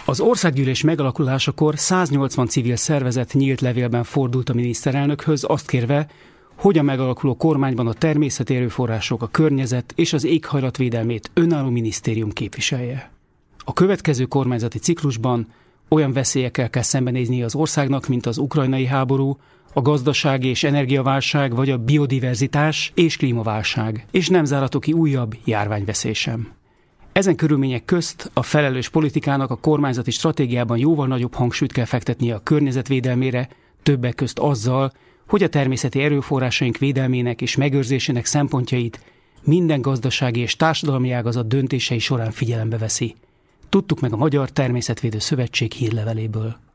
Az országgyűlés megalakulásakor 180 civil szervezet nyílt levélben fordult a miniszterelnökhöz, azt kérve, hogy a megalakuló kormányban a természeti erőforrások, a környezet és az éghajlatvédelmét önálló minisztérium képviselje. A következő kormányzati ciklusban olyan veszélyekkel kell szembenéznie az országnak, mint az ukrajnai háború, a gazdasági és energiaválság, vagy a biodiverzitás és klímaválság, és nem zárható ki újabb járványveszély sem. Ezen körülmények közt a felelős politikának a kormányzati stratégiában jóval nagyobb hangsúlyt kell fektetnie a környezetvédelmére, többek közt azzal, hogy a természeti erőforrásaink védelmének és megőrzésének szempontjait minden gazdasági és társadalmi ágazat döntései során figyelembe veszi. Tudtuk meg a Magyar Természetvédő Szövetség hírleveléből.